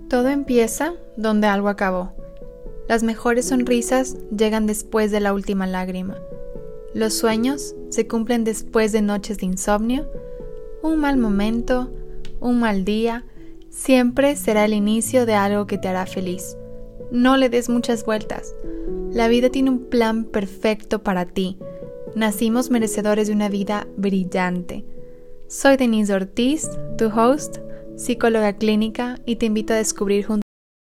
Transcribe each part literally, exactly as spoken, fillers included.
Todo empieza donde algo acabó. Las mejores sonrisas llegan después de la última lágrima. Los sueños se cumplen después de noches de insomnio. Un mal momento, un mal día, siempre será el inicio de algo que te hará feliz. No le des muchas vueltas. La vida tiene un plan perfecto para ti. Nacimos merecedores de una vida brillante. Soy Denise Ortiz, tu host, psicóloga clínica, y te invito a descubrir juntos.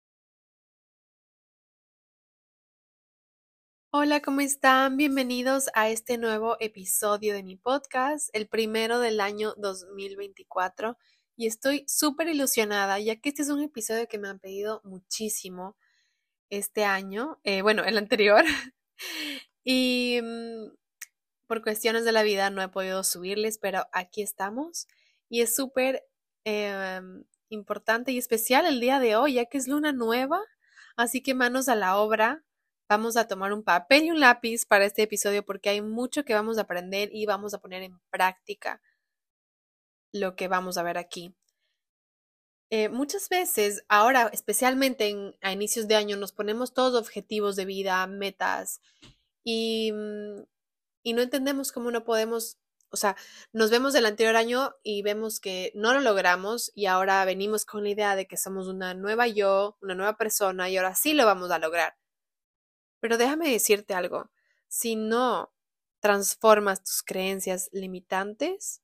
Hola, ¿cómo están? Bienvenidos a este nuevo episodio de mi podcast, el primero del año dos mil veinticuatro, y estoy súper ilusionada ya que este es un episodio que me han pedido muchísimo este año, eh, bueno, el anterior, y mmm, por cuestiones de la vida no he podido subirles, pero aquí estamos, y es súper eh, importante y especial el día de hoy, ya que es luna nueva, así que manos a la obra. Vamos a tomar un papel y un lápiz para este episodio porque hay mucho que vamos a aprender y vamos a poner en práctica lo que vamos a ver aquí. Eh, muchas veces, ahora especialmente en, a inicios de año, nos ponemos todos objetivos de vida, metas, y, y no entendemos cómo no podemos, o sea, nos vemos del anterior año y vemos que no lo logramos y ahora venimos con la idea de que somos una nueva yo, una nueva persona y ahora sí lo vamos a lograr. Pero déjame decirte algo, si no transformas tus creencias limitantes,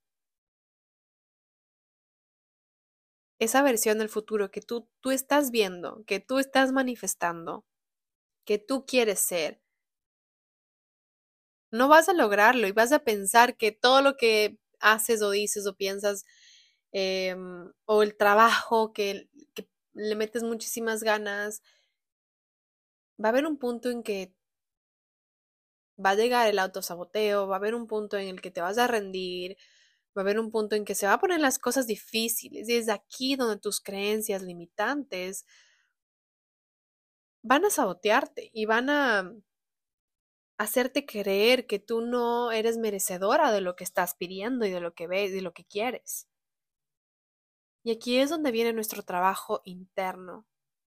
esa versión del futuro que tú, tú estás viendo, que tú estás manifestando, que tú quieres ser, no vas a lograrlo y vas a pensar que todo lo que haces o dices o piensas eh, o el trabajo que, que le metes muchísimas ganas, va a haber un punto en que va a llegar el autosaboteo, va a haber un punto en el que te vas a rendir, va a haber un punto en que se va a poner las cosas difíciles y es aquí donde tus creencias limitantes van a sabotearte y van a hacerte creer que tú no eres merecedora de lo que estás pidiendo y de lo que ves y de lo que quieres. Y aquí es donde viene nuestro trabajo interno.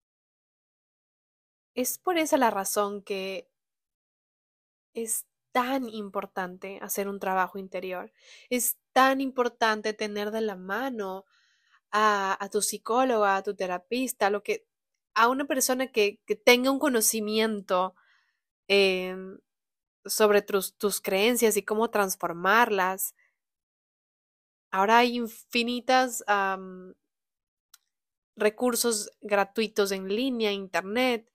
Es por esa la razón que es tan importante hacer un trabajo interior. Es tan importante tener de la mano a, a tu psicóloga, a tu terapista, lo que, a una persona que, que tenga un conocimiento eh, sobre tus, tus creencias y cómo transformarlas. Ahora hay infinitas um, recursos gratuitos en línea, internet,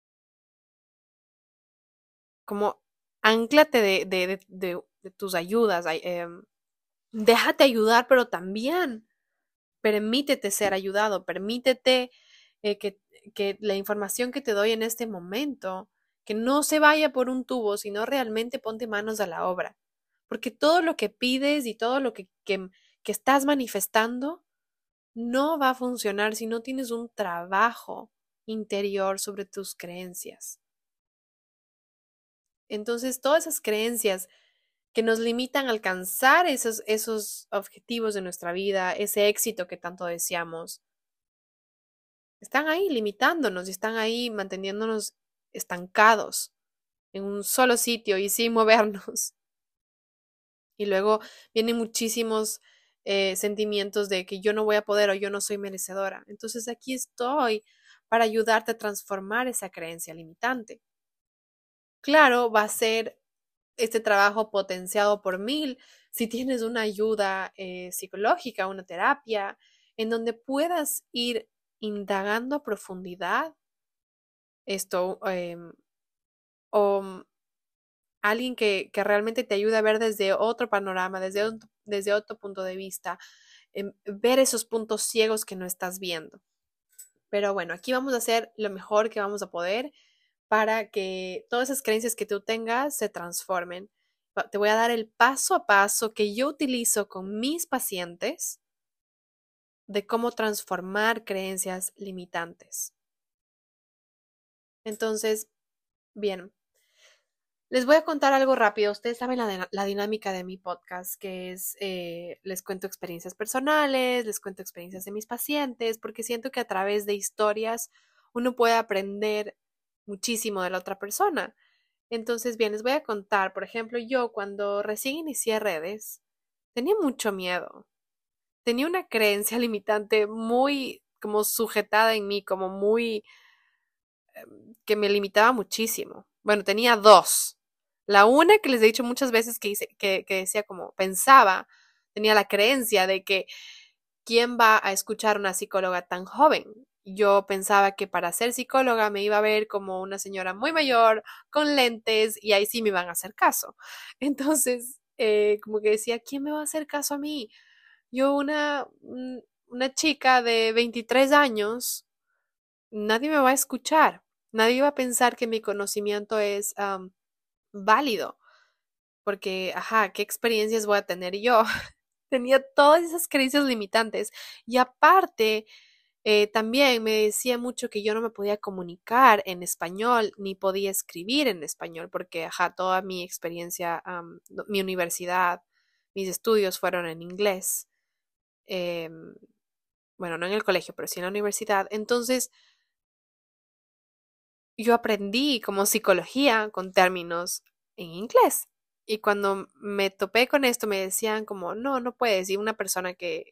como anclate de, de, de, de, de tus ayudas, eh, déjate ayudar, pero también permítete ser ayudado, permítete eh, que, que la información que te doy en este momento, que no se vaya por un tubo, sino realmente ponte manos a la obra. Porque todo lo que pides y todo lo que, que, que estás manifestando no va a funcionar si no tienes un trabajo interior sobre tus creencias. Entonces, todas esas creencias que nos limitan a alcanzar esos, esos objetivos de nuestra vida, ese éxito que tanto deseamos, están ahí limitándonos y están ahí manteniéndonos estancados en un solo sitio y sin movernos. Y luego vienen muchísimos eh, sentimientos de que yo no voy a poder o yo no soy merecedora. Entonces aquí estoy para ayudarte a transformar esa creencia limitante. Claro, va a ser este trabajo potenciado por mil si tienes una ayuda eh, psicológica, una terapia, en donde puedas ir indagando a profundidad esto, eh, o alguien que, que, realmente te ayude a ver desde otro panorama, desde, otro, desde otro punto de vista, eh, ver esos puntos ciegos que no estás viendo. Pero bueno, aquí vamos a hacer lo mejor que vamos a poder para que todas esas creencias que tú tengas se transformen. Te voy a dar el paso a paso que yo utilizo con mis pacientes de cómo transformar creencias limitantes. Entonces, bien, Les voy a contar algo rápido. Ustedes saben la, la dinámica de mi podcast, que es, eh, les cuento experiencias personales, les cuento experiencias de mis pacientes, porque siento que a través de historias uno puede aprender muchísimo de la otra persona. Entonces, bien, les voy a contar, por ejemplo, yo cuando recién inicié redes, tenía mucho miedo. Tenía una creencia limitante muy como sujetada en mí, como muy que me limitaba muchísimo. Bueno, tenía dos. La una que les he dicho muchas veces que, hice, que, que decía como pensaba, tenía la creencia de que ¿quién va a escuchar a una psicóloga tan joven? Yo pensaba que para ser psicóloga me iba a ver como una señora muy mayor, con lentes, y ahí sí me iban a hacer caso. Entonces, eh, como que decía, ¿quién me va a hacer caso a mí? Yo, una, una chica de veintitrés años, nadie me va a escuchar. Nadie va a pensar que mi conocimiento es um, válido, porque, ajá, ¿qué experiencias voy a tener yo? Tenía todas esas creencias limitantes y aparte, eh, también me decía mucho que yo no me podía comunicar en español ni podía escribir en español, porque, ajá, toda mi experiencia, um, mi universidad, mis estudios fueron en inglés. Eh, bueno, no en el colegio, pero sí en la universidad. Entonces, yo aprendí como psicología con términos en inglés. Y cuando me topé con esto, me decían como, no, no puedes. Y una persona que,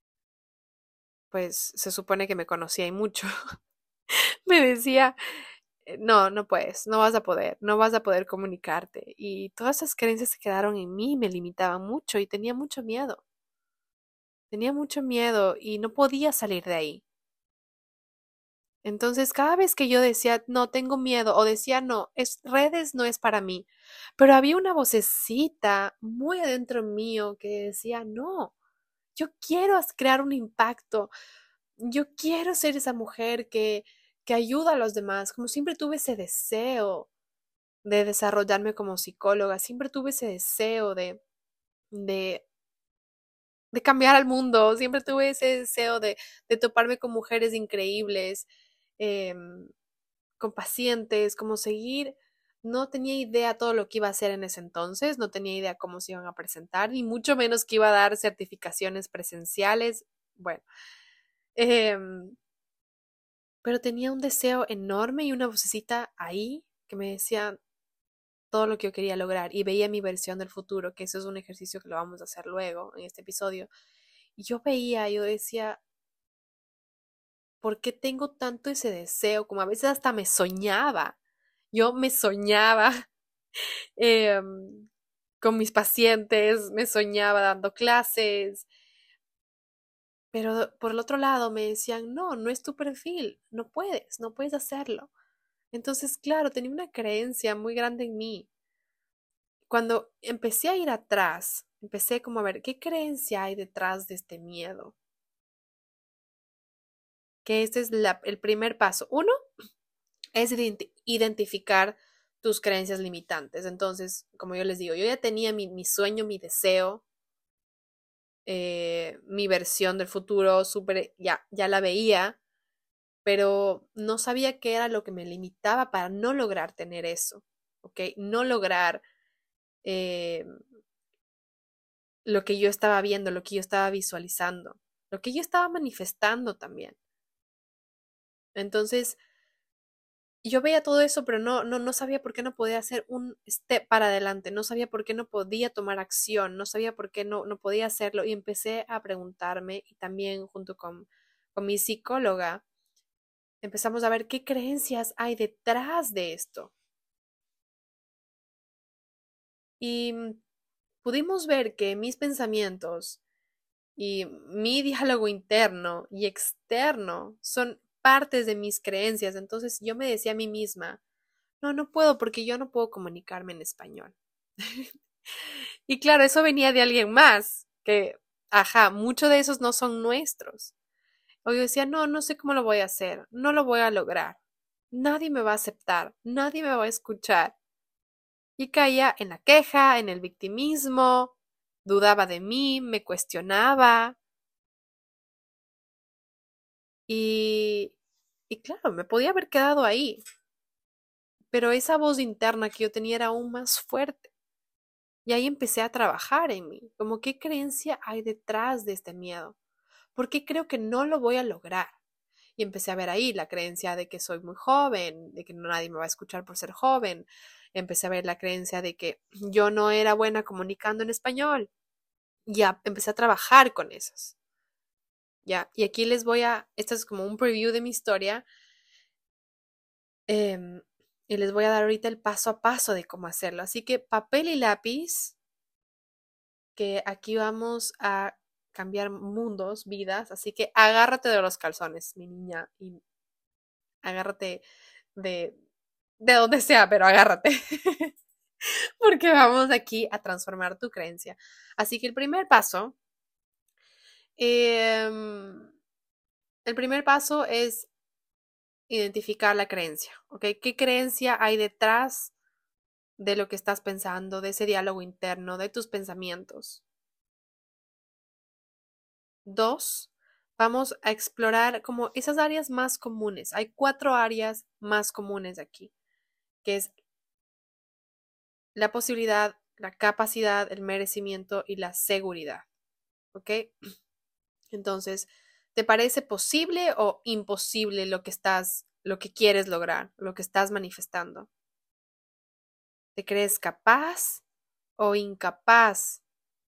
pues, se supone que me conocía y mucho, me decía, "Eh, no, no puedes, no vas a poder, no vas a poder comunicarte". Y todas esas creencias se quedaron en mí, me limitaban mucho y tenía mucho miedo. Tenía mucho miedo y no podía salir de ahí. Entonces, cada vez que yo decía, no, tengo miedo, o decía, no, es, redes no es para mí, pero había una vocecita muy adentro mío que decía, no, yo quiero as- crear un impacto, yo quiero ser esa mujer que, que ayuda a los demás, como siempre tuve ese deseo de desarrollarme como psicóloga, siempre tuve ese deseo de, de, de cambiar al mundo, siempre tuve ese deseo de, de toparme con mujeres increíbles. em, con pacientes, cómo seguir. No tenía idea todo lo que iba a hacer en ese entonces, no tenía idea cómo se iban a presentar, ni mucho menos que iba a dar certificaciones presenciales. Bueno, em, pero tenía un deseo enorme y una vocecita ahí que me decía todo lo que yo quería lograr y veía mi versión del futuro, que eso es un ejercicio que lo vamos a hacer luego en este episodio. Y yo veía, yo decía, ¿por qué tengo tanto ese deseo? Como a veces hasta me soñaba. Yo me soñaba eh, con mis pacientes, me soñaba dando clases, pero por el otro lado me decían, no, no es tu perfil, no puedes, no puedes hacerlo. Entonces, claro, tenía una creencia muy grande en mí. Cuando empecé a ir atrás, empecé como a ver qué creencia hay detrás de este miedo, que este es la, el primer paso. Uno es identi- identificar tus creencias limitantes. Entonces, como yo les digo, yo ya tenía mi, mi sueño, mi deseo, eh, mi versión del futuro, súper, ya, ya la veía, pero no sabía qué era lo que me limitaba para no lograr tener eso, ¿ok? No lograr eh, lo que yo estaba viendo, lo que yo estaba visualizando, lo que yo estaba manifestando también. Entonces, yo veía todo eso, pero no, no, no sabía por qué no podía hacer un step para adelante, no sabía por qué no podía tomar acción, no sabía por qué no, no podía hacerlo y empecé a preguntarme y también junto con, con mi psicóloga empezamos a ver qué creencias hay detrás de esto. Y mm, pudimos ver que mis pensamientos y mi diálogo interno y externo son partes de mis creencias. Entonces yo me decía a mí misma, no, no puedo porque yo no puedo comunicarme en español. Y claro, eso venía de alguien más, que, ajá, muchos de esos no son nuestros. O yo decía, no, no sé cómo lo voy a hacer, no lo voy a lograr. Nadie me va a aceptar, nadie me va a escuchar. Y caía en la queja, en el victimismo, dudaba de mí, me cuestionaba y, y claro, me podía haber quedado ahí. pero esa voz interna que yo tenía era aún más fuerte. Y ahí empecé a trabajar en mí, como qué creencia hay detrás de este miedo. ¿Por qué creo que no lo voy a lograr? Y empecé a ver ahí la creencia de que soy muy joven, de que nadie me va a escuchar por ser joven. Empecé a ver la creencia de que yo no era buena comunicando en español. Ya empecé a trabajar con esas. Ya, y aquí les voy a, esto es como un preview de mi historia, em, y les voy a dar ahorita el paso a paso de cómo hacerlo. Así que papel y lápiz, que aquí vamos a cambiar mundos, vidas, así que agárrate de los calzones, mi niña, y agárrate de, de donde sea, pero agárrate, porque vamos aquí a transformar tu creencia. Así que el primer paso, em, el primer paso es identificar la creencia, ¿ok? ¿Qué creencia hay detrás de lo que estás pensando, de ese diálogo interno, de tus pensamientos? Dos, vamos a explorar como esas áreas más comunes. Hay cuatro áreas más comunes aquí, que es la posibilidad, la capacidad, el merecimiento y la seguridad, ¿ok? Entonces, ¿te parece posible o imposible lo que estás, lo que quieres lograr, lo que estás manifestando? ¿Te crees capaz o incapaz?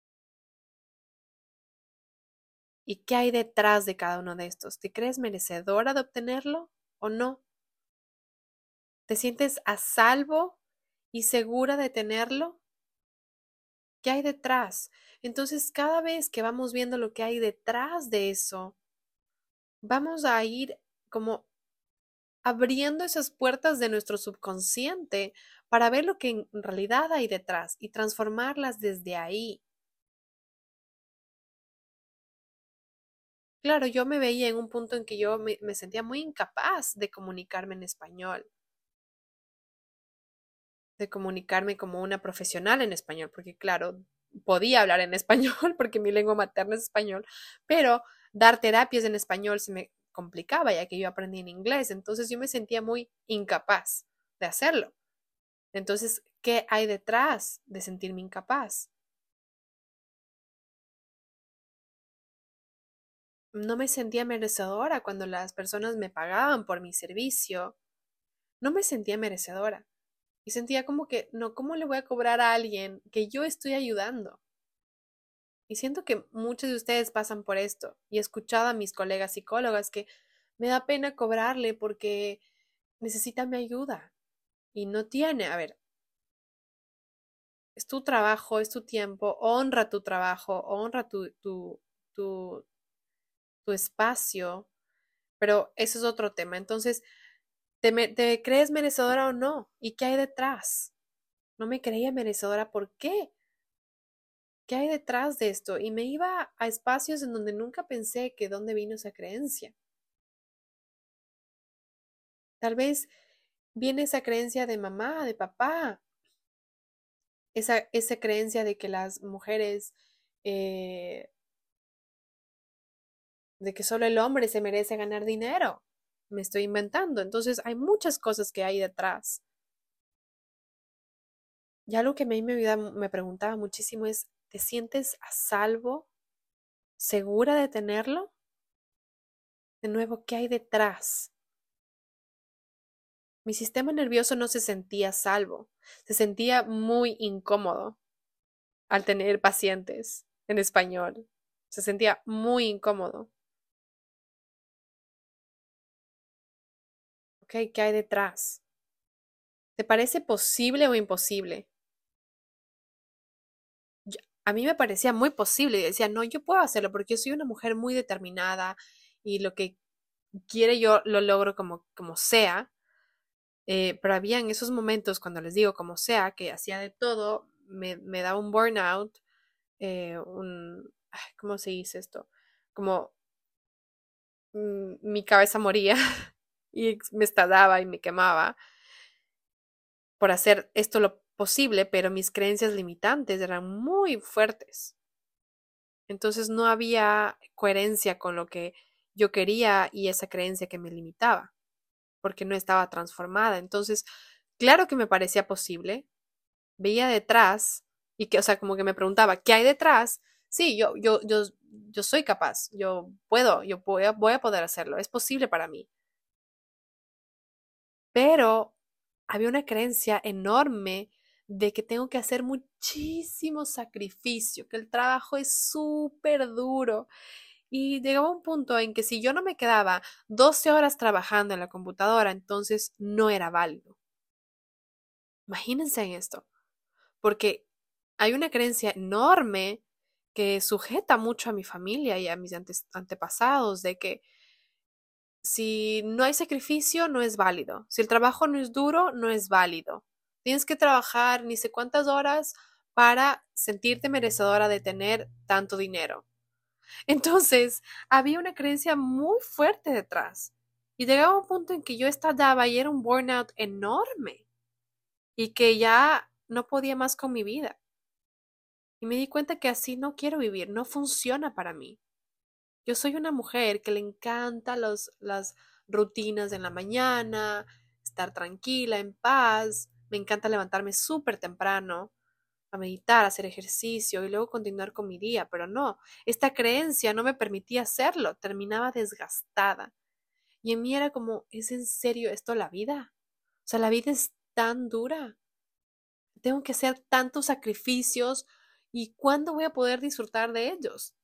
¿Y qué hay detrás de cada uno de estos? ¿Te crees merecedora de obtenerlo o no? ¿Te sientes a salvo y segura de tenerlo? ¿Qué hay detrás? Entonces, cada vez que vamos viendo lo que hay detrás de eso, vamos a ir como abriendo esas puertas de nuestro subconsciente para ver lo que en realidad hay detrás y transformarlas desde ahí. Claro, yo me veía en un punto en que yo me, me sentía muy incapaz de comunicarme en español, de comunicarme como una profesional en español, porque claro, podía hablar en español porque mi lengua materna es español, pero dar terapias en español se me complicaba ya que yo aprendí en inglés, entonces yo me sentía muy incapaz de hacerlo. Entonces, ¿qué hay detrás de sentirme incapaz? No me sentía merecedora cuando las personas me pagaban por mi servicio. No me sentía merecedora. Y sentía como que, no, ¿cómo le voy a cobrar a alguien que yo estoy ayudando? Y siento que muchos de ustedes pasan por esto. Y he escuchado a mis colegas psicólogas que me da pena cobrarle porque necesita mi ayuda. Y no tiene, a ver, es tu trabajo, es tu tiempo, honra tu trabajo, honra tu, tu, tu, tu espacio, pero eso es otro tema. Entonces, ¿te, me- te crees merecedora o no? ¿Y qué hay detrás? No me creía merecedora, ¿por qué? ¿Qué hay detrás de esto? Y me iba a espacios en donde nunca pensé que dónde vino esa creencia. Tal vez viene esa creencia de mamá, de papá, esa, esa creencia de que las mujeres, eh, de que solo el hombre se merece ganar dinero. Me estoy inventando. Entonces hay muchas cosas que hay detrás. Y algo que a mí me, ayuda- me preguntaba muchísimo es, ¿te sientes a salvo, segura de tenerlo? De nuevo, ¿qué hay detrás? Mi sistema nervioso no se sentía a salvo, se sentía muy incómodo al tener pacientes en español. Se sentía muy incómodo. ¿Ok? ¿Qué hay detrás? ¿Te parece posible o imposible? Yo- a mí me parecía muy posible y decía, no, yo puedo hacerlo porque yo soy una mujer muy determinada y lo que quiere yo lo logro como, como sea. Eh, pero había en esos momentos, cuando les digo como sea, que hacía de todo, me, me daba un burnout, eh, un, ay, ¿cómo se dice esto? Como mm, mi cabeza moría y me estallaba y me quemaba por hacer esto lo posible, pero mis creencias limitantes eran muy fuertes. Entonces no había coherencia con lo que yo quería y esa creencia que me limitaba, porque no estaba transformada. Entonces, Claro que me parecía posible, veía detrás y que, o sea, como que me preguntaba, ¿qué hay detrás? Sí, yo, yo, yo, yo soy capaz, yo puedo, yo voy a, voy a poder hacerlo, es posible para mí. Pero había una creencia enorme de que tengo que hacer muchísimo sacrificio, que el trabajo es súper duro. Y llegaba un punto en que si yo no me quedaba doce horas trabajando en la computadora, entonces no era válido. Imagínense en esto, porque hay una creencia enorme que sujeta mucho a mi familia y a mis antes- antepasados de que si no hay sacrificio, no es válido. Si el trabajo no es duro, no es válido. Tienes que trabajar ni sé cuántas horas para sentirte merecedora de tener tanto dinero. Entonces, había una creencia muy fuerte detrás. Y llegaba un punto en que yo estallaba y era un burnout enorme y que ya no podía más con mi vida. Y me di cuenta que así no quiero vivir, no funciona para mí. Yo soy una mujer que le encanta los, las rutinas en la mañana, estar tranquila, en paz. Me encanta levantarme súper temprano, a meditar, a hacer ejercicio y luego continuar con mi día, pero no, esta creencia no me permitía hacerlo, terminaba desgastada. Y en mí era como, ¿es en serio esto la vida? O sea, la vida es tan dura, tengo que hacer tantos sacrificios y ¿cuándo voy a poder disfrutar de ellos?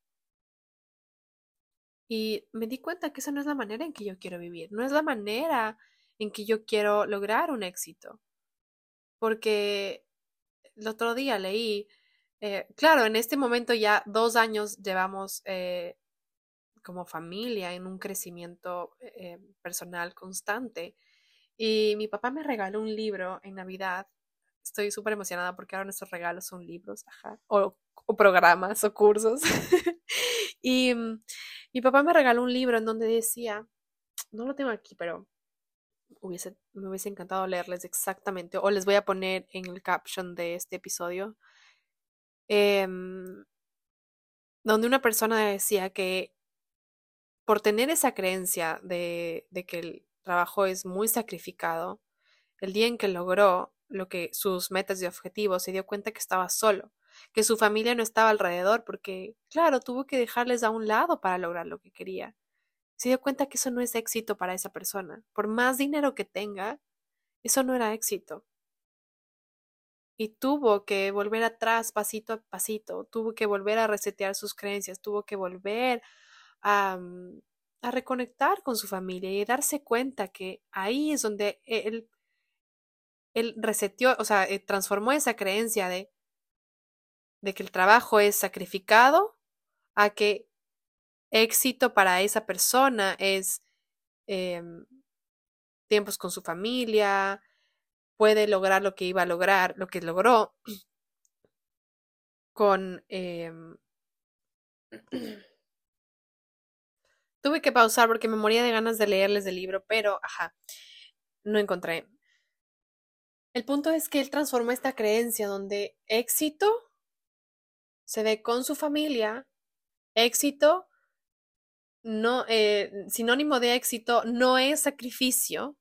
Y me di cuenta que esa no es la manera en que yo quiero vivir, no es la manera en que yo quiero lograr un éxito. Porque el otro día leí, eh, claro, en este momento ya dos años llevamos eh, como familia en un crecimiento eh, personal constante. Y mi papá me regaló un libro en Navidad. Estoy súper emocionada porque ahora nuestros regalos son libros, ajá, o, o programas o cursos. y mm, mi papá me regaló un libro en donde decía, no lo tengo aquí, pero hubiese, me hubiese encantado leerles exactamente, o les voy a poner en el caption de este episodio, em, donde una persona decía que por tener esa creencia de, de que el trabajo es muy sacrificado, el día en que logró lo que sus metas y objetivos, se dio cuenta que estaba solo, que su familia no estaba alrededor porque, claro, tuvo que dejarles a un lado para lograr lo que quería. Se dio cuenta que eso no es éxito para esa persona. Por más dinero que tenga, eso no era éxito. Y tuvo que volver atrás pasito a pasito, tuvo que volver a resetear sus creencias, tuvo que volver a, mm, a reconectar con su familia y darse cuenta que ahí es donde él, él reseteó, o sea, eh, transformó esa creencia de, de que el trabajo es sacrificado a que éxito para esa persona es em, tiempos con su familia, puede lograr lo que iba a lograr, lo que logró con... em, tuve que pausar porque me moría de ganas de leerles el libro, pero, ajá, no encontré. El punto es que él transformó esta creencia donde éxito se ve con su familia, éxito no, eh, sinónimo de éxito no es sacrificio,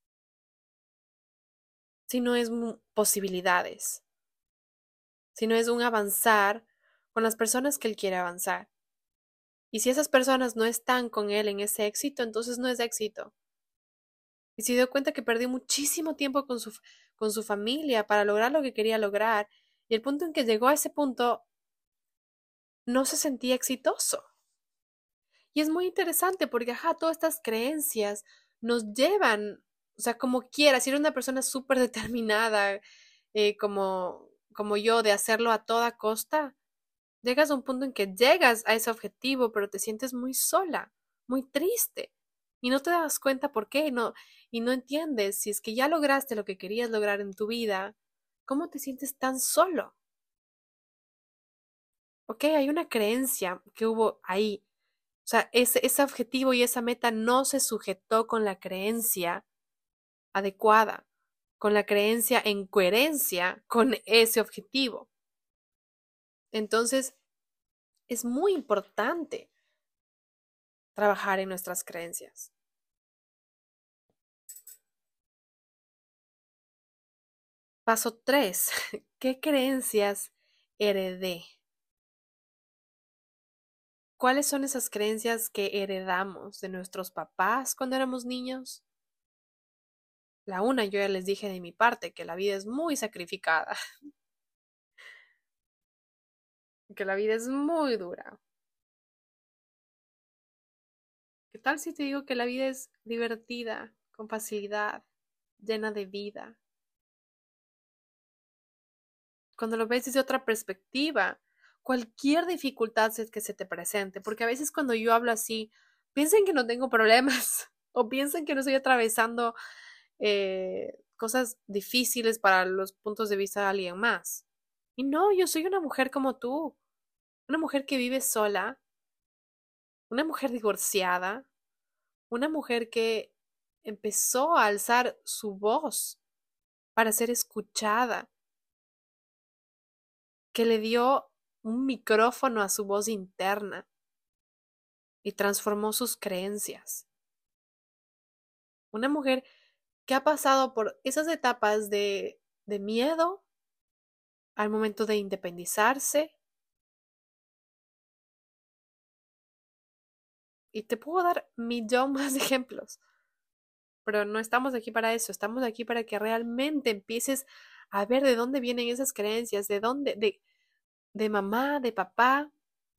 sino es mu- posibilidades, sino es un avanzar con las personas que él quiere avanzar. Y si esas personas no están con él en ese éxito, entonces no es éxito. Y se dio cuenta que perdió muchísimo tiempo con su, con su familia para lograr lo que quería lograr. Y el punto en que llegó a ese punto no se sentía exitoso. Y es muy interesante porque, ajá, todas estas creencias nos llevan, o sea, como quieras, si eres una persona súper determinada, eh, como, como yo, de hacerlo a toda costa, llegas a un punto en que llegas a ese objetivo, pero te sientes muy sola, muy triste. Y no te das cuenta por qué, no, y no entiendes si es que ya lograste lo que querías lograr en tu vida, ¿cómo te sientes tan solo? Ok, hay una creencia que hubo ahí. O sea, ese, ese objetivo y esa meta no se sujetó con la creencia adecuada, con la creencia en coherencia con ese objetivo. Entonces, es muy importante trabajar en nuestras creencias. Paso tres. ¿Qué creencias heredé? ¿Cuáles son esas creencias que heredamos de nuestros papás cuando éramos niños? La una, yo ya les dije de mi parte, que la vida es muy sacrificada, que la vida es muy dura. ¿Qué tal si te digo que la vida es divertida, con facilidad, llena de vida? Cuando lo ves desde otra perspectiva, cualquier dificultad que se te presente, porque a veces cuando yo hablo así, piensan que no tengo problemas o piensan que no estoy atravesando eh, cosas difíciles para los puntos de vista de alguien más. Y no, yo soy una mujer como tú, una mujer que vive sola, una mujer divorciada, una mujer que empezó a alzar su voz para ser escuchada, que le dio un micrófono a su voz interna y transformó sus creencias. Una mujer que ha pasado por esas etapas de, de miedo al momento de independizarse. Y te puedo dar millón más de ejemplos, pero no estamos aquí para eso, estamos aquí para que realmente empieces a ver de dónde vienen esas creencias, de dónde, de, de mamá, de papá,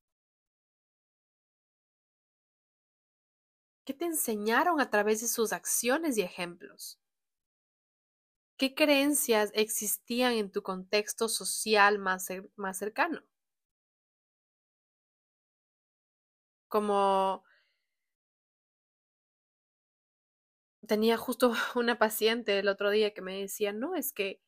qué te enseñaron a través de sus acciones y ejemplos. ¿Qué creencias existían en tu contexto social más, cer- más cercano? Como tenía justo una paciente el otro día que me decía, no, es que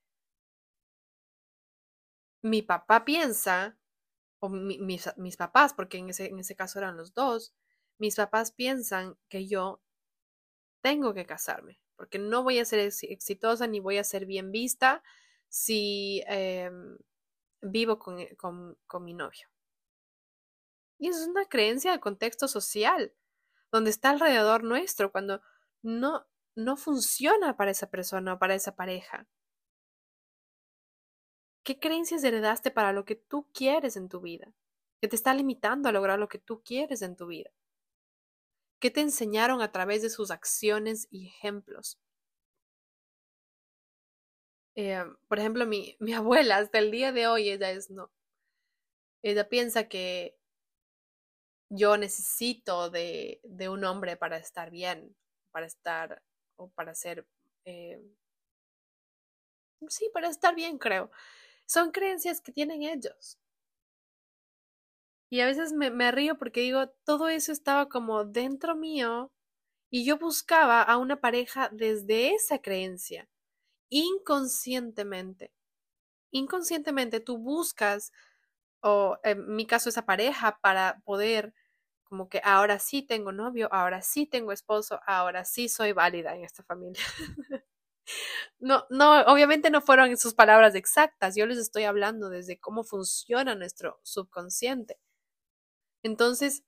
mi papá piensa, o mi- mis, mis papás, porque en ese, en ese caso eran los dos, mis papás piensan que yo tengo que casarme, porque no voy a ser ex- exitosa ni voy a ser bien vista si em, vivo con, con, con mi novio. Y eso es una creencia de contexto social, donde está alrededor nuestro, cuando no, no funciona para esa persona o para esa pareja. ¿Qué creencias heredaste para lo que tú quieres en tu vida? Que te está limitando a lograr lo que tú quieres en tu vida. ¿Qué te enseñaron a través de sus acciones y ejemplos? Eh, por ejemplo, mi, mi abuela, hasta el día de hoy, ella es no. Ella piensa que yo necesito de, de un hombre para estar bien, para estar, o para ser, eh, sí, para estar bien, creo. Son creencias que tienen ellos. Y a veces me, me río porque digo, todo eso estaba como dentro mío y yo buscaba a una pareja desde esa creencia, inconscientemente. Inconscientemente tú buscas, o en mi caso esa pareja, para poder, como que ahora sí tengo novio, ahora sí tengo esposo, ahora sí soy válida en esta familia. No, no, obviamente no fueron sus palabras exactas, yo les estoy hablando desde cómo funciona nuestro subconsciente. Entonces,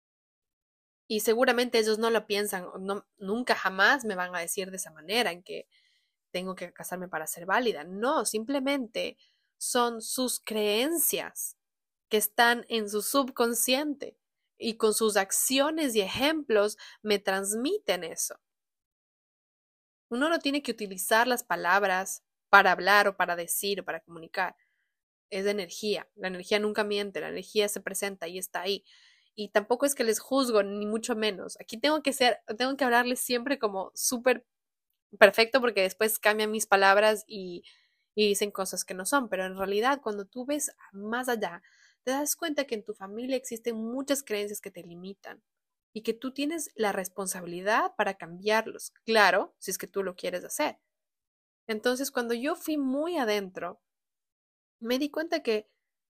y seguramente ellos no lo piensan, no, nunca jamás me van a decir de esa manera, en que tengo que casarme para ser válida. No, simplemente son sus creencias que están en su subconsciente y con sus acciones y ejemplos me transmiten eso. Uno no tiene que utilizar las palabras para hablar o para decir o para comunicar. Es de energía. La energía nunca miente, la energía se presenta y está ahí. Y tampoco es que les juzgo, ni mucho menos. Aquí tengo que ser, tengo que hablarles siempre como súper perfecto porque después cambian mis palabras y, y dicen cosas que no son. Pero en realidad, cuando tú ves más allá, te das cuenta que en tu familia existen muchas creencias que te limitan y que tú tienes la responsabilidad para cambiarlos. Claro, si es que tú lo quieres hacer. Entonces, cuando yo fui muy adentro, me di cuenta que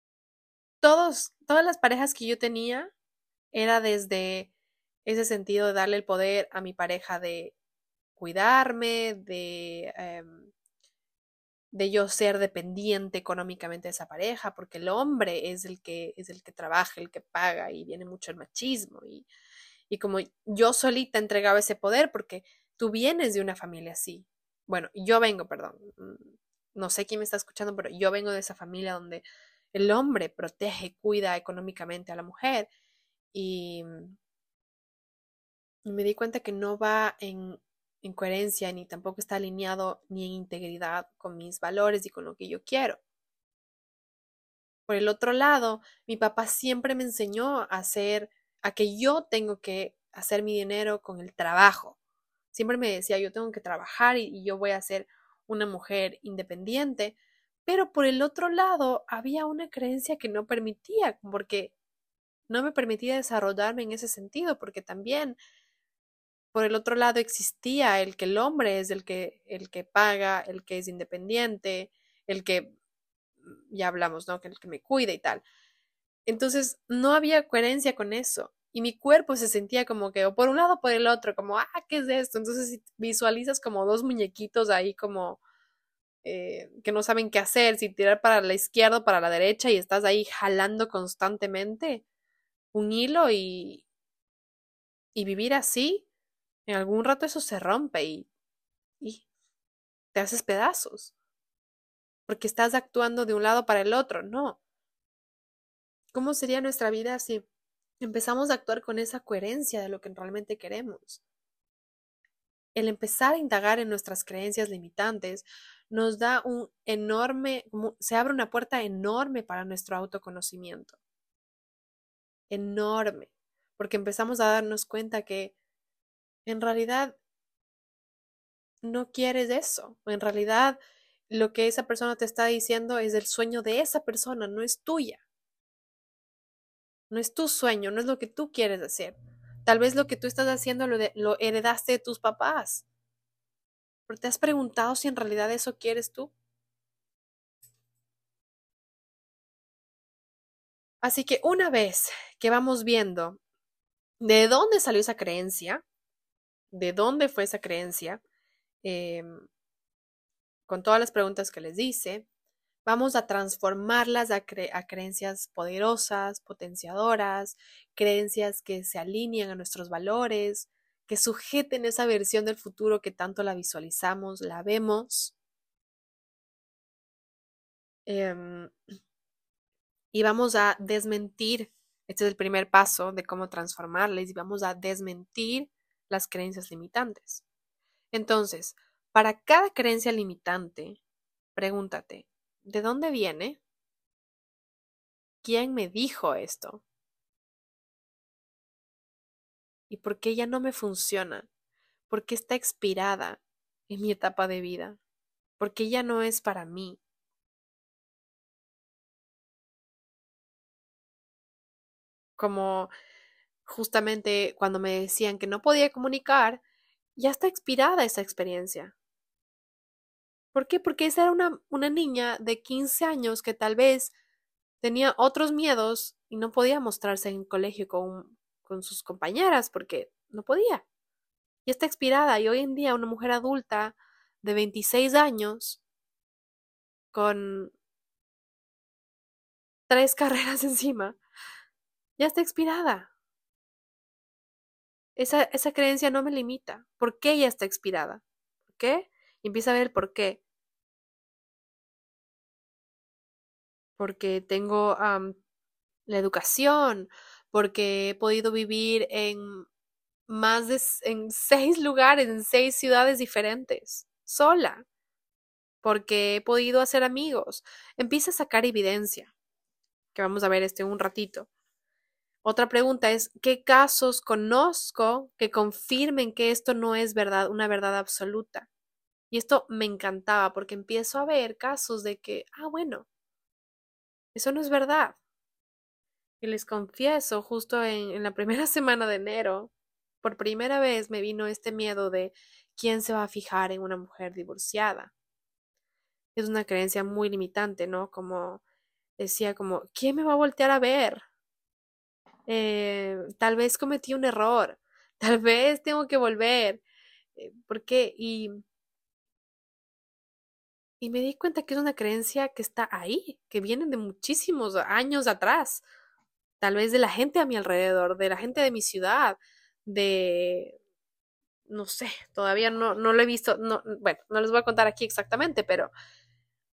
todos, todas las parejas que yo tenía era desde ese sentido de darle el poder a mi pareja de cuidarme, de, em, de yo ser dependiente económicamente de esa pareja, porque el hombre es el que, es el que trabaja, el que paga, y viene mucho el machismo. Y, y como yo solita entregaba ese poder, porque tú vienes de una familia así. Bueno, yo vengo, perdón. no sé quién me está escuchando, pero yo vengo de esa familia donde el hombre protege, cuida económicamente a la mujer y, y me di cuenta que no va en, en coherencia ni tampoco está alineado ni en integridad con mis valores y con lo que yo quiero. Por el otro lado, mi papá siempre me enseñó a hacer, a que yo tengo que hacer mi dinero con el trabajo. Siempre me decía, yo tengo que trabajar y, y yo voy a ser una mujer independiente. Pero por el otro lado, había una creencia que no permitía, porque no me permitía desarrollarme en ese sentido, porque también por el otro lado existía el que el hombre es el que, el que paga, el que es independiente, el que, ya hablamos, ¿no? Que el que me cuida y tal. Entonces no había coherencia con eso. Y mi cuerpo se sentía como que, o por un lado o por el otro, como, ah, ¿qué es esto? Entonces si visualizas como dos muñequitos ahí como eh, que no saben qué hacer, si tirar para la izquierda o para la derecha y estás ahí jalando constantemente un hilo y, y vivir así, en algún rato eso se rompe y, y te haces pedazos, porque estás actuando de un lado para el otro. No. ¿Cómo sería nuestra vida si empezamos a actuar con esa coherencia de lo que realmente queremos? El empezar a indagar en nuestras creencias limitantes nos da un enorme, se abre una puerta enorme para nuestro autoconocimiento. Enorme. Porque empezamos a darnos cuenta que en realidad no quieres eso. En realidad lo que esa persona te está diciendo es el sueño de esa persona, no es tuya. No es tu sueño, no es lo que tú quieres hacer. Tal vez lo que tú estás haciendo lo, de, lo heredaste de tus papás. Pero te has preguntado si en realidad eso quieres tú. Así que una vez que vamos viendo de dónde salió esa creencia, de dónde fue esa creencia, eh, con todas las preguntas que les dice, vamos a transformarlas a, cre a creencias poderosas, potenciadoras, creencias que se alinean a nuestros valores, que sujeten esa versión del futuro que tanto la visualizamos, la vemos. Eh, y vamos a desmentir, este es el primer paso de cómo transformarles, y vamos a desmentir las creencias limitantes. Entonces, para cada creencia limitante, pregúntate, ¿de dónde viene? ¿Quién me dijo esto? ¿Y por qué ya no me funciona? ¿Por qué está expirada en mi etapa de vida? ¿Por qué ya no es para mí? Como justamente cuando me decían que no podía comunicar, ya está expirada esa experiencia. ¿Por qué? Porque esa era una, una niña de quince años que tal vez tenía otros miedos y no podía mostrarse en el colegio con, con sus compañeras porque no podía. Y está expirada. Y hoy en día una mujer adulta de veintiséis años con tres carreras encima, ya está expirada. Esa, esa creencia no me limita. ¿Por qué ya está expirada? ¿Por qué? Y empieza a ver el por qué. Porque tengo um, la educación, porque he podido vivir en más de en seis lugares, en seis ciudades diferentes, sola, porque he podido hacer amigos. Empieza a sacar evidencia, que vamos a ver este un ratito. Otra pregunta es, ¿qué casos conozco que confirmen que esto no es verdad, una verdad absoluta? Y esto me encantaba porque empiezo a ver casos de que, ah, bueno, eso no es verdad. Y les confieso, justo en, en la primera semana de enero, por primera vez me vino este miedo de quién se va a fijar en una mujer divorciada. Es una creencia muy limitante, ¿no? Como decía, como, ¿quién me va a voltear a ver? Eh, tal vez cometí un error, tal vez tengo que volver. Eh, ¿Por qué? Y, y me di cuenta que es una creencia que está ahí, que viene de muchísimos años atrás, tal vez de la gente a mi alrededor, de la gente de mi ciudad, de, no sé, todavía no, no lo he visto, no, bueno, no les voy a contar aquí exactamente, pero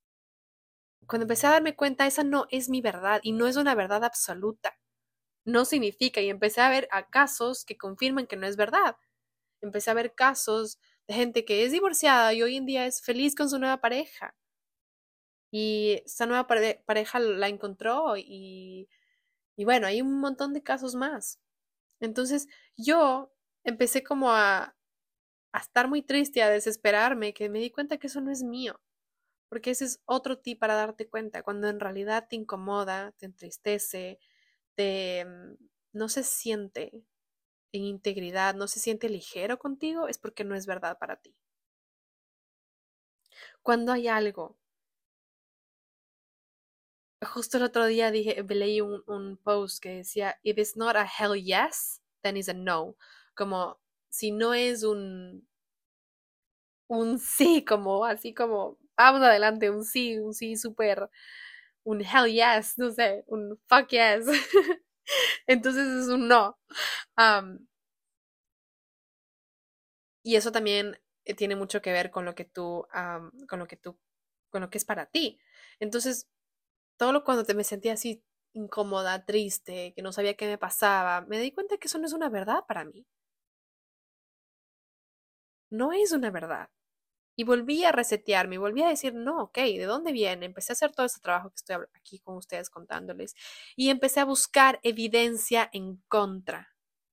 cuando empecé a darme cuenta, esa no es mi verdad y no es una verdad absoluta. No significa, y empecé a ver a casos que confirman que no es verdad. Empecé a ver casos de gente que es divorciada y hoy en día es feliz con su nueva pareja. Y esa nueva pare- pareja la encontró y, y bueno, hay un montón de casos más. Entonces yo empecé como a, a estar muy triste, a desesperarme, que me di cuenta que eso no es mío. Porque ese es otro tip para darte cuenta, cuando en realidad te incomoda, te entristece, te mm, no se siente en integridad, no se siente ligero contigo, es porque no es verdad para ti. Cuando hay algo, justo el otro día dije, leí un, un post que decía, if it's not a hell yes, then it's a no. Como si no es un, un sí, como así como, vamos adelante, un sí, un sí súper, un hell yes, no sé, un fuck yes. Entonces es un no. Am, y eso también eh, tiene mucho que ver con lo que tú, am, con lo que tú, con lo que es para ti. Entonces, todo lo cuando te me sentía así incómoda, triste, que no sabía qué me pasaba, me di cuenta que eso no es una verdad para mí. No es una verdad. Y volví a resetearme, y volví a decir, no, ok, ¿de dónde viene? Empecé a hacer todo ese trabajo que estoy habl- aquí con ustedes contándoles. Y empecé a buscar evidencia en contra.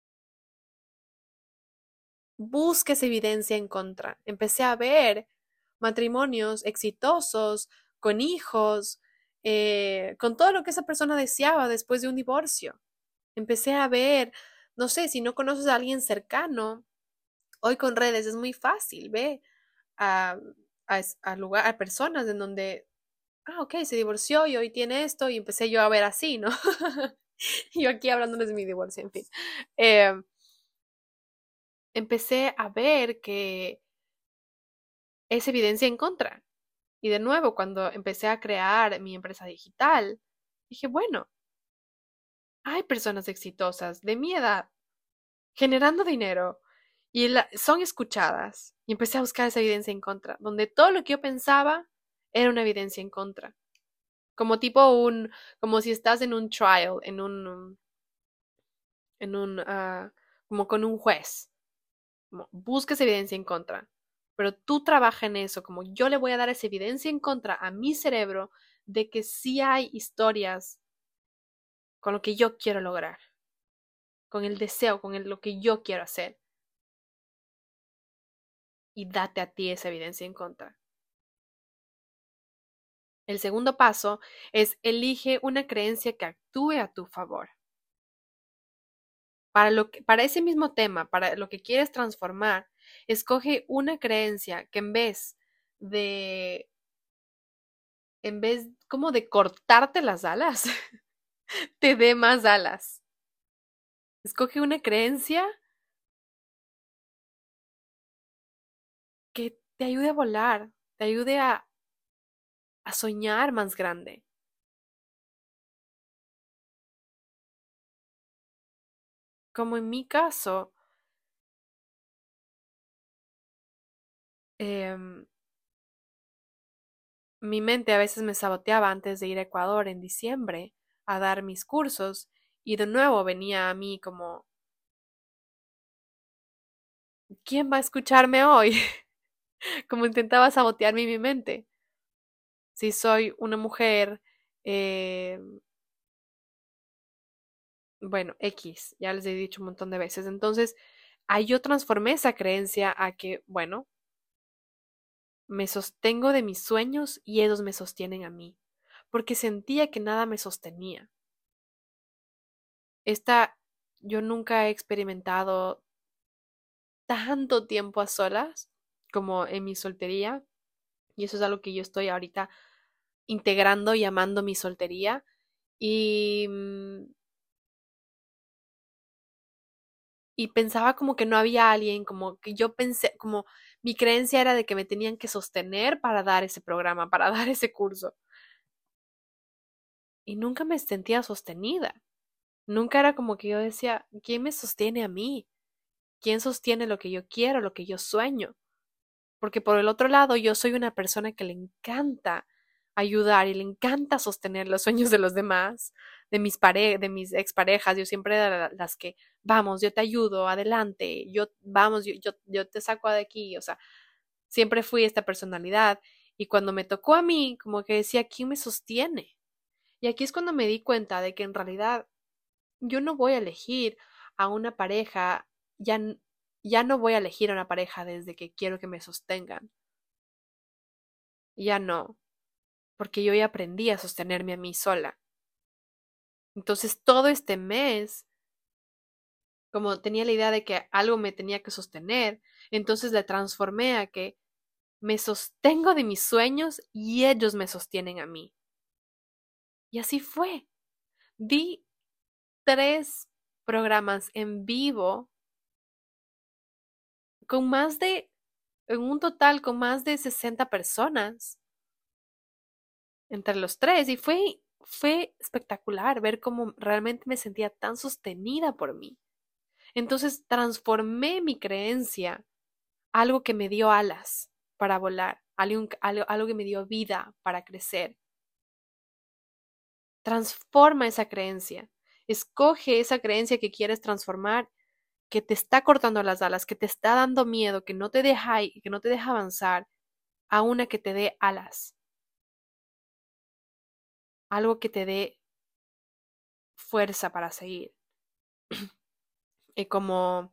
Busques evidencia en contra. Empecé a ver matrimonios exitosos, con hijos, eh, con todo lo que esa persona deseaba después de un divorcio. Empecé a ver, no sé, si no conoces a alguien cercano, hoy con redes es muy fácil, ve a, a, es- a lugar, a personas en donde, ah, ok, se divorció y hoy tiene esto y empecé yo a ver así, ¿no? Yo aquí hablándoles de mi divorcio, en fin. Eh, empecé a ver que es evidencia en contra. Y de nuevo, cuando empecé a crear mi empresa digital, dije, bueno, hay personas exitosas de mi edad generando dinero y la- son escuchadas. Y empecé a buscar esa evidencia en contra, donde todo lo que yo pensaba era una evidencia en contra. Como tipo un, como si estás en un trial, en un, um, en un, ah, como con un juez. Como busques evidencia en contra. Pero tú trabaja en eso, como yo le voy a dar esa evidencia en contra a mi cerebro de que sí hay historias con lo que yo quiero lograr, con el deseo, con el- lo que yo quiero hacer. Y date a ti esa evidencia en contra. El segundo paso es elige una creencia que actúe a tu favor. Para, lo que, para ese mismo tema, para lo que quieres transformar, escoge una creencia que en vez de, en vez como de cortarte las alas, te dé más alas. Escoge una creencia que te ayude a volar, te ayude a, a soñar más grande. Como en mi caso, em, mi mente a veces me saboteaba antes de ir a Ecuador en diciembre a dar mis cursos y de nuevo venía a mí como, ¿quién va a escucharme hoy? Como intentaba sabotearme mi mente. Si soy una mujer, eh, bueno, X, ya les he dicho un montón de veces. Entonces, ahí yo transformé esa creencia a que, bueno, me sostengo de mis sueños y ellos me sostienen a mí, porque sentía que nada me sostenía. Esta, yo nunca he experimentado tanto tiempo a solas como en mi soltería, y eso es algo que yo estoy ahorita integrando y amando mi soltería. Y, mm, y pensaba como que no había alguien, como que yo pensé, como mi creencia era de que me tenían que sostener para dar ese programa, para dar ese curso. Y nunca me sentía sostenida. Nunca era como que yo decía, ¿quién me sostiene a mí? ¿Quién sostiene lo que yo quiero, lo que yo sueño? Porque por el otro lado, yo soy una persona que le encanta ayudar y le encanta sostener los sueños de los demás, de mis pare de mis exparejas. Yo siempre era las que, vamos, yo te ayudo, adelante, yo, vamos, yo, yo, yo te saco de aquí. O sea, siempre fui esta personalidad. Y cuando me tocó a mí, como que decía, ¿quién me sostiene? Y aquí es cuando me di cuenta de que en realidad yo no voy a elegir a una pareja, ya, ya no voy a elegir a una pareja desde que quiero que me sostengan. Ya no, porque yo ya aprendí a sostenerme a mí sola. Entonces todo este mes, como tenía la idea de que algo me tenía que sostener, entonces le transformé a que me sostengo de mis sueños y ellos me sostienen a mí. Y así fue. Di tres programas en vivo con más de, en un total con más de sesenta personas entre los tres y fue, fue espectacular ver cómo realmente me sentía tan sostenida por mí. Entonces transformé mi creencia a algo que me dio alas para volar, algo, algo, algo que me dio vida para crecer. Transforma esa creencia. Escoge esa creencia que quieres transformar, que te está cortando las alas, que te está dando miedo, que no te deja, que no te deja avanzar, a una que te dé alas. Algo que te dé fuerza para seguir. Y como,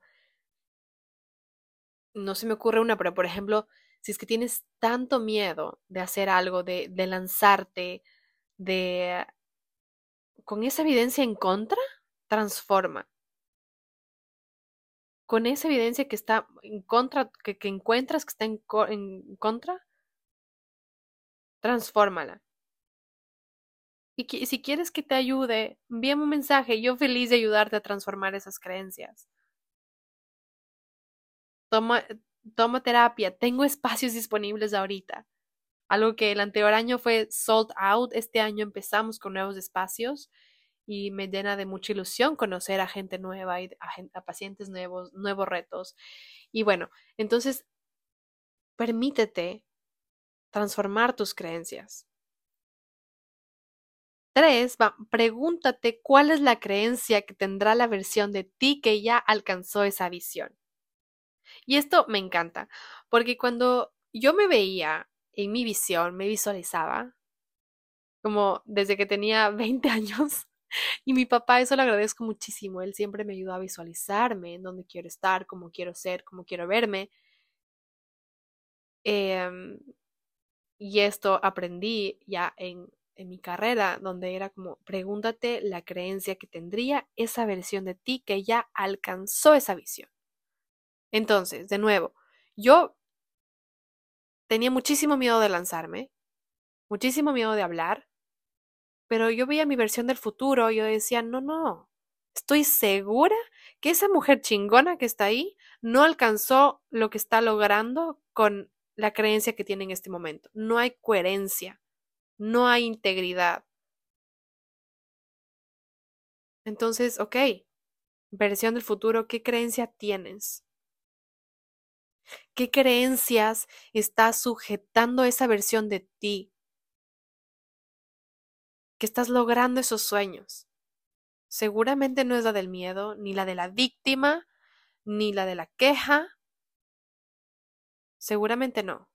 no se me ocurre una, pero por ejemplo, si es que tienes tanto miedo de hacer algo, de, de lanzarte, de, con esa evidencia en contra, transforma. Con esa evidencia que está en contra, que, que encuentras que está en, co- en contra, transfórmala. Y que- si quieres que te ayude, envíame un mensaje. Yo feliz de ayudarte a transformar esas creencias. Toma, toma terapia. Tengo espacios disponibles ahorita. Algo que el anterior año fue sold out. Este año empezamos con nuevos espacios y me llena de mucha ilusión conocer a gente nueva y a, gen- a pacientes nuevos, nuevos retos. Y bueno, entonces permítete transformar tus creencias. Tres, va, pregúntate cuál es la creencia que tendrá la versión de ti que ya alcanzó esa visión. Y esto me encanta, porque cuando yo me veía en mi visión, me visualizaba como desde que tenía veinte años. Y mi papá, eso le agradezco muchísimo. Él siempre me ayudó a visualizarme en dónde quiero estar, cómo quiero ser, cómo quiero verme. Em, y esto aprendí ya en, en mi carrera, donde era como, pregúntate la creencia que tendría esa versión de ti que ya alcanzó esa visión. Entonces, de nuevo, yo tenía muchísimo miedo de lanzarme, muchísimo miedo de hablar, pero yo veía mi versión del futuro y yo decía, no, no, estoy segura que esa mujer chingona que está ahí no alcanzó lo que está logrando con la creencia que tiene en este momento. No hay coherencia, no hay integridad. Entonces, ok, versión del futuro, ¿qué creencia tienes? ¿Qué creencias está sujetando esa versión de ti? Que estás logrando esos sueños. Seguramente no es la del miedo, ni la de la víctima, ni la de la queja. Seguramente no.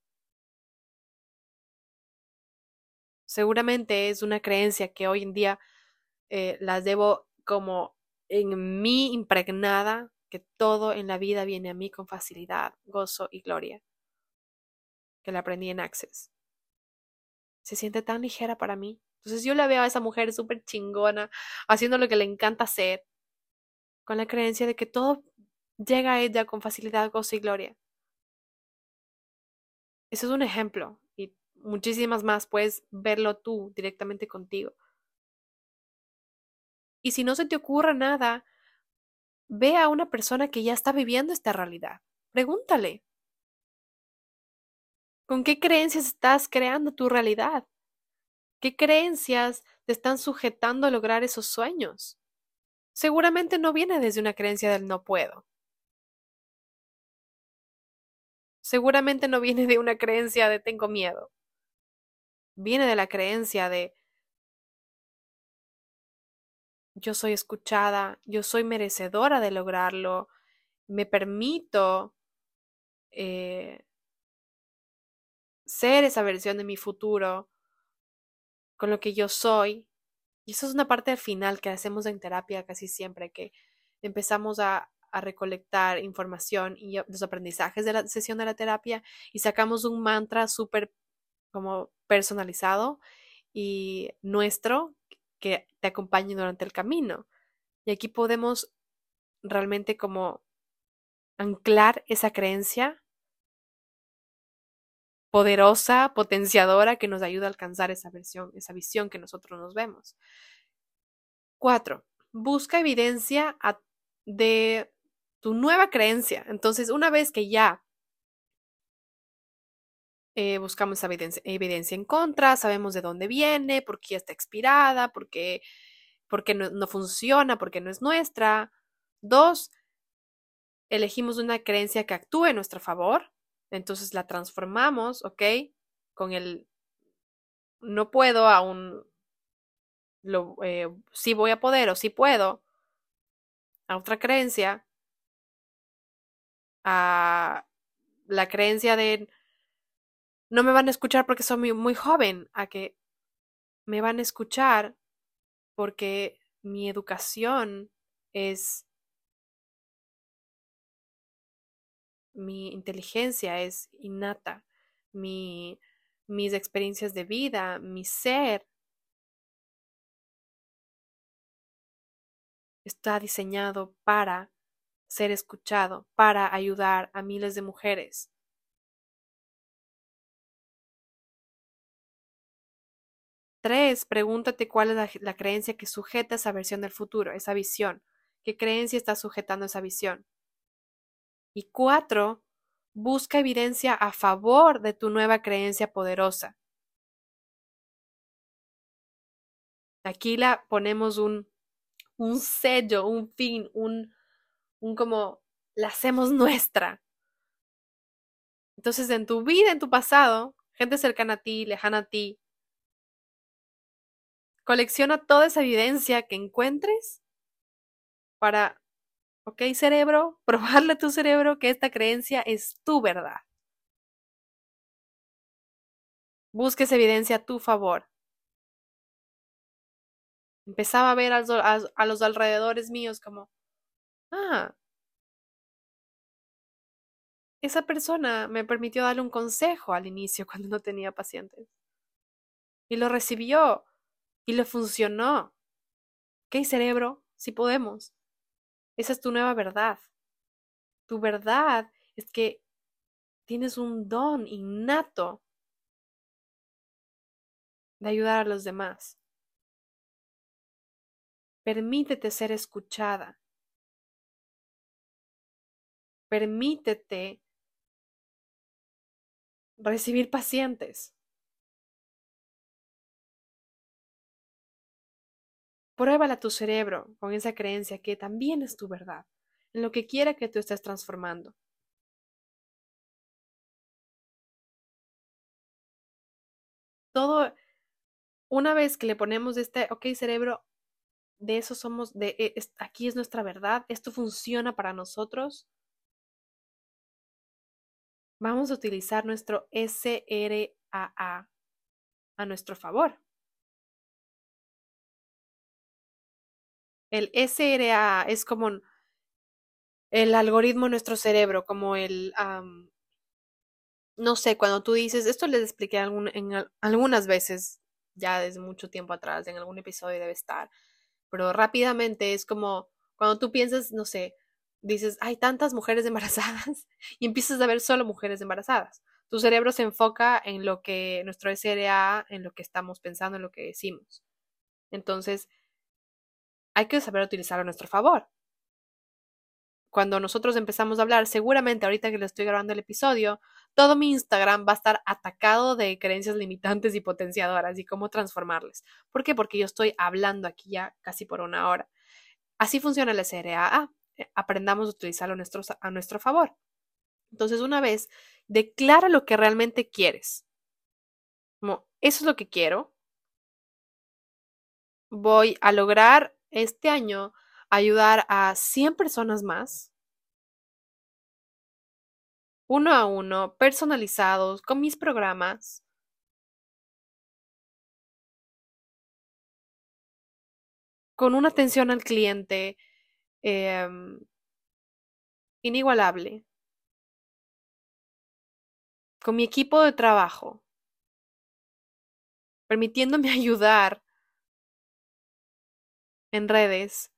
Seguramente es una creencia que hoy en día eh, las debo como en mí impregnada, que todo en la vida viene a mí con facilidad, gozo y gloria, que la aprendí en Access. Se siente tan ligera para mí. Entonces yo la veo a esa mujer súper chingona, haciendo lo que le encanta hacer, con la creencia de que todo llega a ella con facilidad, gozo y gloria. Eso es un ejemplo y muchísimas más puedes verlo tú directamente contigo. Y si no se te ocurre nada, ve a una persona que ya está viviendo esta realidad. Pregúntale, ¿con qué creencias estás creando tu realidad? ¿Qué creencias te están sujetando a lograr esos sueños? Seguramente no viene desde una creencia del no puedo. Seguramente no viene de una creencia de tengo miedo. viene de la creencia de yo soy escuchada, yo soy merecedora de lograrlo, me permito eh, ser esa versión de mi futuro con lo que yo soy. Y eso es una parte al final que hacemos en terapia casi siempre, que empezamos a, a recolectar información y los aprendizajes de la sesión de la terapia y sacamos un mantra súper como personalizado y nuestro que te acompañe durante el camino. Y aquí podemos realmente como anclar esa creencia poderosa, potenciadora, que nos ayuda a alcanzar esa versión, esa visión que nosotros nos vemos. Cuatro, busca evidencia a, de tu nueva creencia. Entonces, una vez que ya eh, buscamos evidencia, evidencia en contra, sabemos de dónde viene, por qué está expirada, por qué, por qué no, no funciona, por qué no es nuestra. Dos, elegimos una creencia que actúe en nuestro favor. Entonces la transformamos, ¿ok? Con el no puedo a un lo, eh, sí voy a poder o sí puedo, a otra creencia, a la creencia de no me van a escuchar porque soy muy, muy joven, a que me van a escuchar porque mi educación es, mi inteligencia es innata, mi, mis experiencias de vida, mi ser está diseñado para ser escuchado, para ayudar a miles de mujeres. Tres, pregúntate cuál es la, la creencia que sujeta esa versión del futuro, esa visión. ¿Qué creencia está sujetando esa visión? Y cuatro, busca evidencia a favor de tu nueva creencia poderosa. Aquí la ponemos un, un sello, un fin, un, un como la hacemos nuestra. Entonces, en tu vida, en tu pasado, gente cercana a ti, lejana a ti, colecciona toda esa evidencia que encuentres para, ok, cerebro, probarle a tu cerebro que esta creencia es tu verdad. Busques evidencia a tu favor. Empezaba a ver a, a, a los alrededores míos como, ah, esa persona me permitió darle un consejo al inicio cuando no tenía pacientes. Y lo recibió y le funcionó. ¿Ok, cerebro? Sí podemos. Esa es tu nueva verdad. Tu verdad es que tienes un don innato de ayudar a los demás. Permítete ser escuchada. Permítete recibir pacientes. Pruébala a tu cerebro con esa creencia que también es tu verdad, en lo que quiera que tú estés transformando. Todo, una vez que le ponemos este, ok, cerebro, de eso somos, de e, es, aquí es nuestra verdad, esto funciona para nosotros, vamos a utilizar nuestro S R A A a nuestro favor. El S R A A es como el algoritmo de nuestro cerebro, como el, um, no sé, cuando tú dices, esto les expliqué algún, en al- algunas veces, ya desde mucho tiempo atrás, en algún episodio debe estar, pero rápidamente es como cuando tú piensas, no sé, dices, hay tantas mujeres embarazadas y empiezas a ver solo mujeres embarazadas. Tu cerebro se enfoca en lo que nuestro S R A, en lo que estamos pensando, en lo que decimos. Entonces, hay que saber utilizarlo a nuestro favor. Cuando nosotros empezamos a hablar, seguramente ahorita que le estoy grabando el episodio, todo mi Instagram va a estar atacado de creencias limitantes y potenciadoras y cómo transformarles. ¿Por qué? Porque yo estoy hablando aquí ya casi por una hora. Así funciona el S R A A. Aprendamos a utilizarlo a nuestro, a nuestro favor. Entonces, una vez, declara lo que realmente quieres. Como, eso es lo que quiero. Voy a lograr este año ayudar a cien personas más, uno a uno, personalizados, con mis programas, con una atención al cliente em, inigualable, con mi equipo de trabajo, permitiéndome ayudar en redes,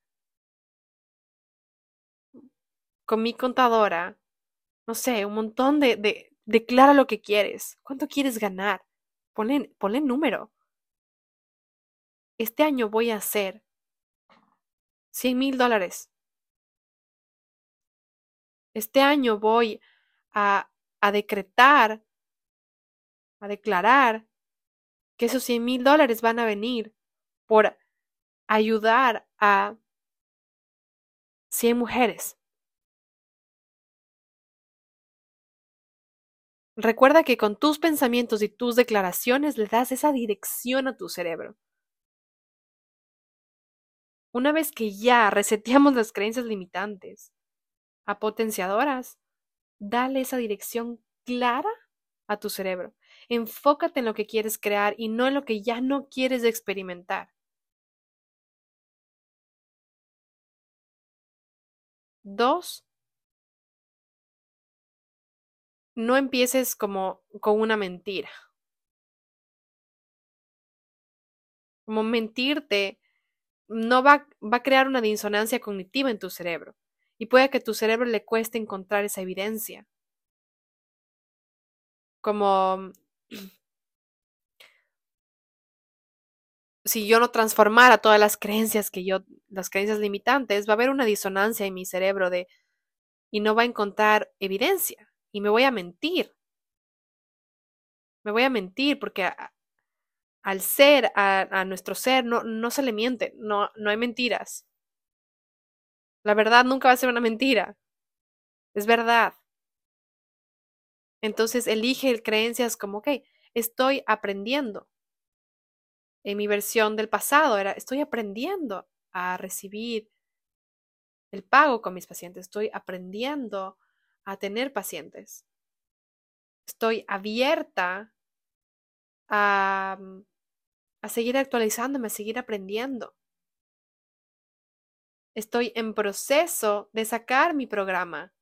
con mi contadora, no sé, un montón de, de, declara lo que quieres. ¿Cuánto quieres ganar? Ponle, ponle número. Este año voy a hacer cien mil dólares. Este año voy a, a decretar, a declarar que esos cien mil dólares van a venir por ayudar a cien mujeres. Recuerda que con tus pensamientos y tus declaraciones le das esa dirección a tu cerebro. Una vez que ya reseteamos las creencias limitantes a potenciadoras, dale esa dirección clara a tu cerebro. Enfócate en lo que quieres crear y no en lo que ya no quieres experimentar. Dos, no empieces como con una mentira. Como mentirte no va, va a crear una disonancia cognitiva en tu cerebro y puede que a tu cerebro le cueste encontrar esa evidencia. Como si yo no transformara todas las creencias que yo, las creencias limitantes, va a haber una disonancia en mi cerebro de y no va a encontrar evidencia y me voy a mentir. Me voy a mentir porque a, al ser, a, a, nuestro ser, no, no se le miente, no, no hay mentiras. La verdad nunca va a ser una mentira, es verdad. Entonces elige creencias como, ok, estoy aprendiendo. En mi versión del pasado era, estoy aprendiendo a recibir el pago con mis pacientes, estoy aprendiendo a tener pacientes, estoy abierta a, a seguir actualizándome, a seguir aprendiendo. Estoy en proceso de sacar mi programa.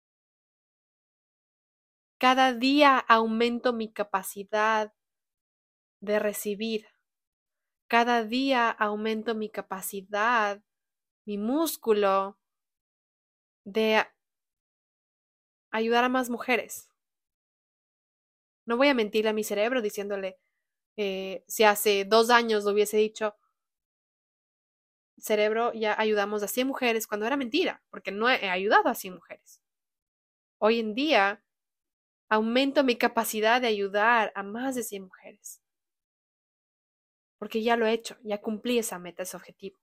Cada día aumento mi capacidad de recibir. Cada día aumento mi capacidad, mi músculo de ayudar a más mujeres. No voy a mentirle a mi cerebro diciéndole, eh, si hace dos años lo hubiese dicho, cerebro, ya ayudamos a cien mujeres, cuando era mentira, porque no he ayudado a cien mujeres. Hoy en día aumento mi capacidad de ayudar a más de cien mujeres, porque ya lo he hecho, ya cumplí esa meta, ese objetivo.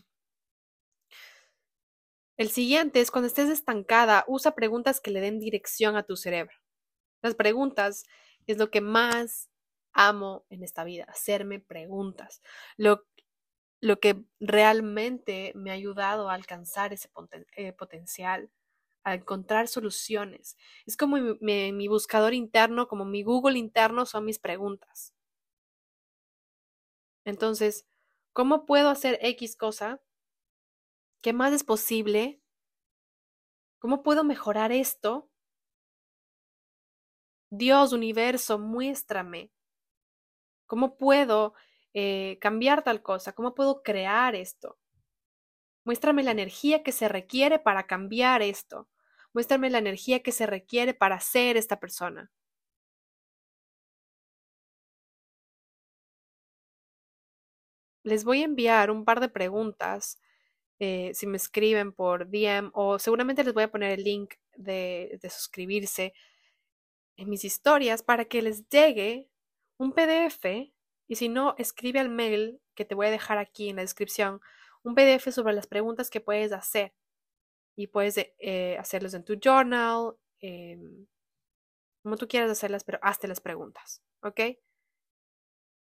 El siguiente es cuando estés estancada, usa preguntas que le den dirección a tu cerebro. Las preguntas es lo que más amo en esta vida, hacerme preguntas. Lo, lo que realmente me ha ayudado a alcanzar ese poten eh, potencial, a encontrar soluciones. Es como mi, mi, mi buscador interno, como mi Google interno son mis preguntas. Entonces, ¿cómo puedo hacer X cosa? ¿Qué más es posible? ¿Cómo puedo mejorar esto? Dios, universo, muéstrame. ¿Cómo puedo eh, cambiar tal cosa? ¿Cómo puedo crear esto? Muéstrame la energía que se requiere para cambiar esto. Muéstrame la energía que se requiere para ser esta persona. Les voy a enviar un par de preguntas eh, si me escriben por D M o seguramente les voy a poner el link de, de suscribirse en mis historias para que les llegue un P D F y si no, escribe al mail que te voy a dejar aquí en la descripción un P D F sobre las preguntas que puedes hacer y puedes eh, hacerlos en tu journal, eh, como tú quieras hacerlas, pero hazte las preguntas, ¿ok?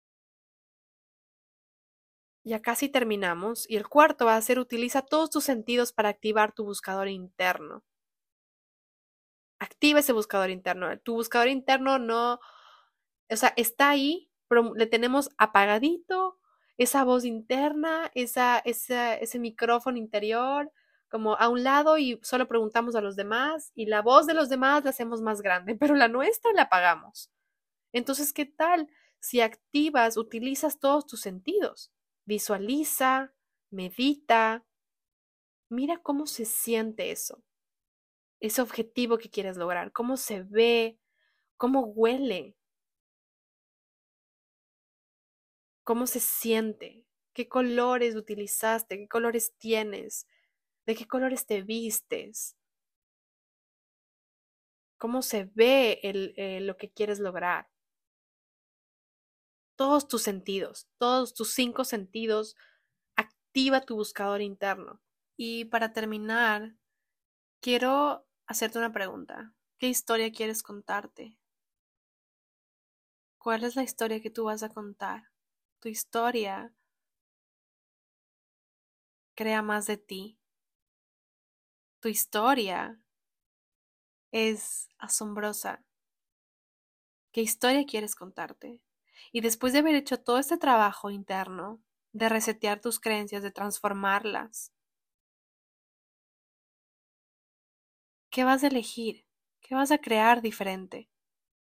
Ya casi terminamos. Y el cuarto va a ser utiliza todos tus sentidos para activar tu buscador interno. Activa ese buscador interno. Tu buscador interno no, o sea, está ahí, pero le tenemos apagadito esa voz interna, esa, esa, ese micrófono interior, como a un lado y solo preguntamos a los demás y la voz de los demás la hacemos más grande, pero la nuestra la apagamos. Entonces, ¿qué tal si activas, utilizas todos tus sentidos? Visualiza, medita, mira cómo se siente eso, ese objetivo que quieres lograr, cómo se ve, cómo huele, cómo se siente, qué colores utilizaste, qué colores tienes, de qué colores te vistes, cómo se ve el, eh, lo que quieres lograr. Todos tus sentidos, todos tus cinco sentidos, activa tu buscador interno. Y para terminar, quiero hacerte una pregunta. ¿Qué historia quieres contarte? ¿Cuál es la historia que tú vas a contar? Tu historia crea más de ti. Tu historia es asombrosa. ¿Qué historia quieres contarte? Y después de haber hecho todo este trabajo interno, de resetear tus creencias, de transformarlas, ¿qué vas a elegir? ¿Qué vas a crear diferente?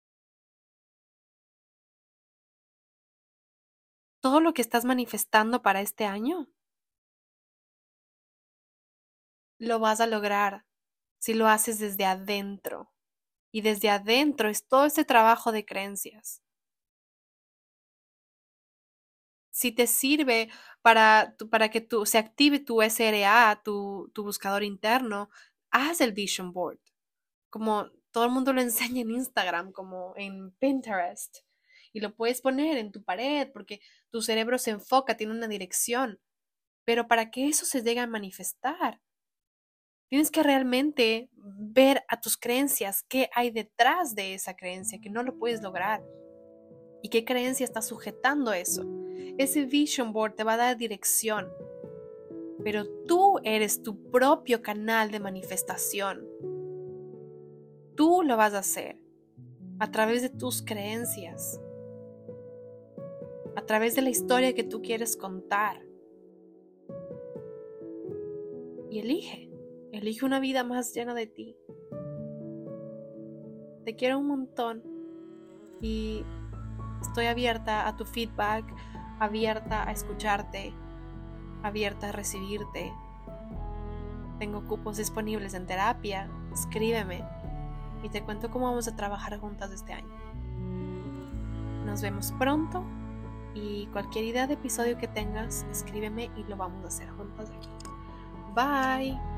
Todo lo que estás manifestando para este año, lo vas a lograr si lo haces desde adentro. Y desde adentro es todo este trabajo de creencias. Si te sirve para, para que tu, se active tu S R A, tu, tu buscador interno, haz el vision board. Como todo el mundo lo enseña en Instagram, como en Pinterest. Y lo puedes poner en tu pared porque tu cerebro se enfoca, tiene una dirección. Pero para que eso se llegue a manifestar, tienes que realmente ver a tus creencias, qué hay detrás de esa creencia, que no lo puedes lograr. ¿Y qué creencia está sujetando eso? Ese vision board te va a dar dirección, pero tú eres tu propio canal de manifestación. Tú lo vas a hacer a través de tus creencias, a través de la historia que tú quieres contar. Y elige, elige una vida más llena de ti. Te quiero un montón y estoy abierta a tu feedback, abierta a escucharte, abierta a recibirte. Tengo cupos disponibles en terapia. Escríbeme y te cuento cómo vamos a trabajar juntas este año. Nos vemos pronto y cualquier idea de episodio que tengas, escríbeme y lo vamos a hacer juntas aquí. Bye.